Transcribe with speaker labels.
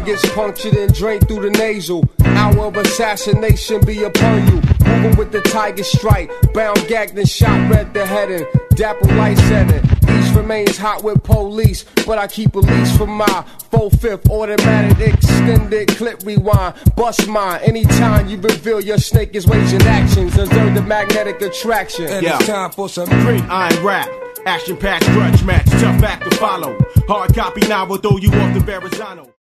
Speaker 1: gets punctured and drained through the nasal. Hour of assassination be upon you. Moving with the tiger stripe, bound, gagged, and shot red the heading. Dapple light setting. East remains hot with police, but I keep a leash for my 4/5 automatic extended clip rewind. Bust mine anytime you reveal your snake is waging actions. Observe the magnetic attraction.
Speaker 2: And it's time for some green iron rap. Action-packed grudge match, tough act to follow. Hard copy now will throw you off the Verrazano.